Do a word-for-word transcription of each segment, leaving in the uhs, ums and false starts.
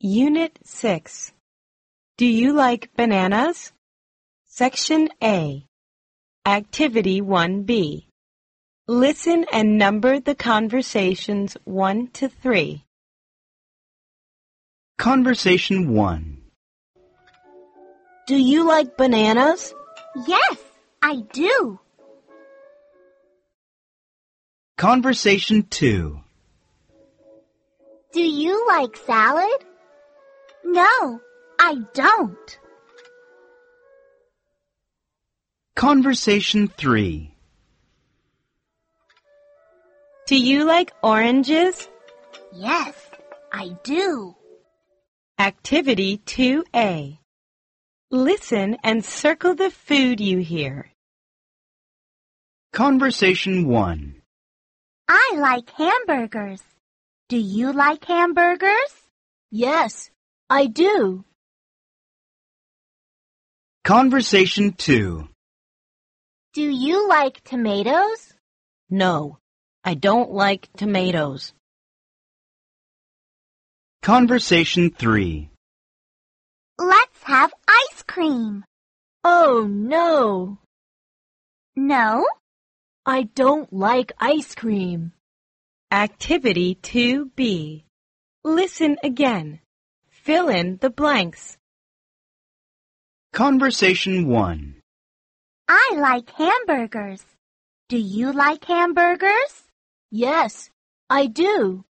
Unit six. Do you like bananas? Section A. Activity one B. Listen and number the conversations one to three. Conversation one. Do you like bananas? Yes, I do. Conversation two. Do you like salad? No, I don't. Conversation three. Do you like oranges? Yes, I do. Activity two A. Listen and circle the food you hear. Conversation one. I like hamburgers. Do you like hamburgers? Yes, I do. Conversation two. Do you like tomatoes? No, I don't like tomatoes. Conversation three. Let's have ice cream. Oh, no. No? I don't like ice cream. Activity two B. Listen again. Fill in the blanks. Conversation one. I like hamburgers. Do you like hamburgers? Yes, I do.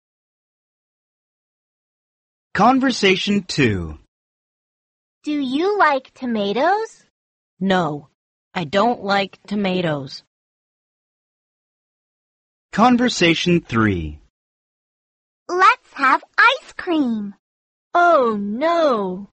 Conversation two. Do you like tomatoes? No, I don't like tomatoes. Conversation three. Let's have ice cream. Oh, no.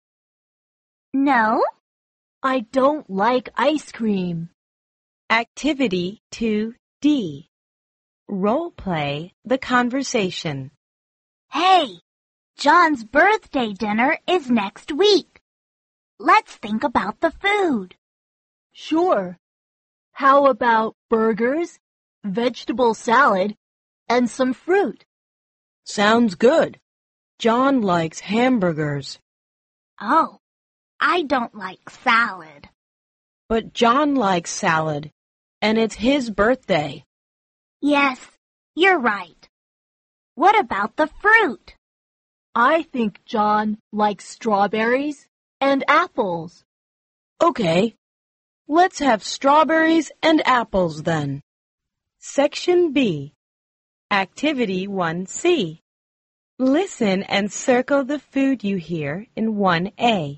No? I don't like ice cream. Activity two D. Role play the conversation. Hey, John's birthday dinner is next week. Let's think about the food. Sure. How about burgers, vegetable salad, and some fruit? Sounds good. John likes hamburgers. Oh, I don't like salad. But John likes salad, and it's his birthday. Yes, you're right. What about the fruit? I think John likes strawberries and apples. Okay, let's have strawberries and apples then. Section B. Activity one C. Listen and circle the food you hear in one A.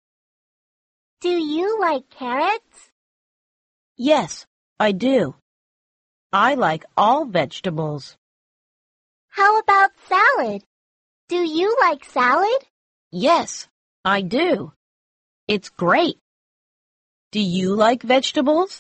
Do you like carrots? Yes, I do. I like all vegetables. How about salad? Do you like salad? Yes, I do. It's great. Do you like vegetables?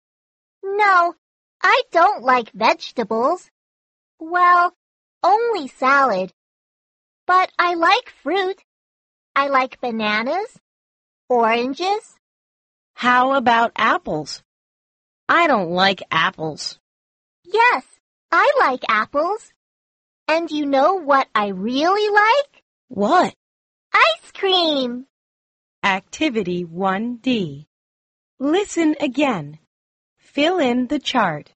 No, I don't like vegetables. Well, only salad. But I like fruit. I like bananas, oranges. How about apples? I don't like apples. Yes, I like apples. And you know what I really like? What? Ice cream! Activity one D. Listen again. Fill in the chart.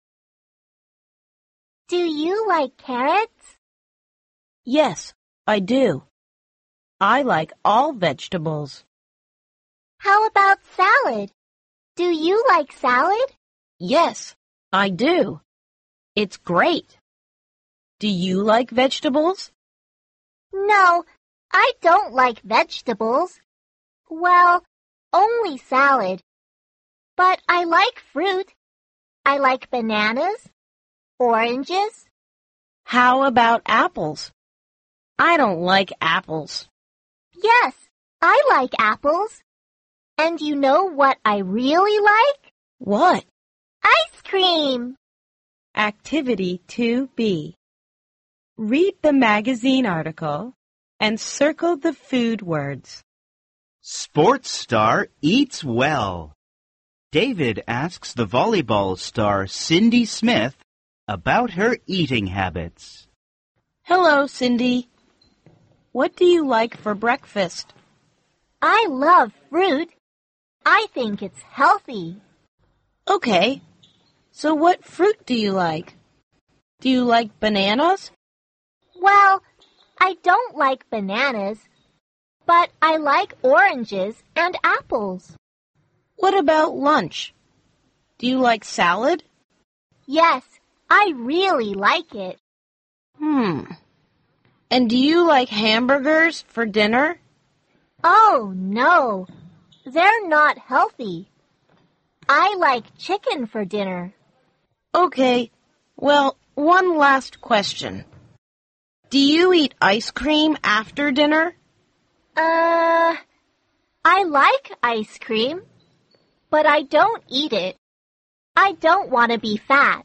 Do you like carrots? Yes, I do. I like all vegetables. How about salad? Do you like salad? Yes, I do. It's great. Do you like vegetables? No, I don't like vegetables. Well, only salad. But I like fruit. I like bananas, oranges. How about apples? I don't like apples. Yes, I like apples. And you know what I really like? What? Ice cream! Activity two B. Read the magazine article and circle the food words. Sports star eats well. David asks the volleyball star Cindy Smith about her eating habits. Hello, Cindy. What do you like for breakfast? I love fruit. I think it's healthy. Okay. So what fruit do you like? Do you like bananas? Well, I don't like bananas, but I like oranges and apples. What about lunch? Do you like salad? Yes, I really like it. Hmm. And do you like hamburgers for dinner? Oh, no. They're not healthy. I like chicken for dinner. Okay. Well, one last question. Do you eat ice cream after dinner? Uh, I like ice cream, but I don't eat it. I don't want to be fat.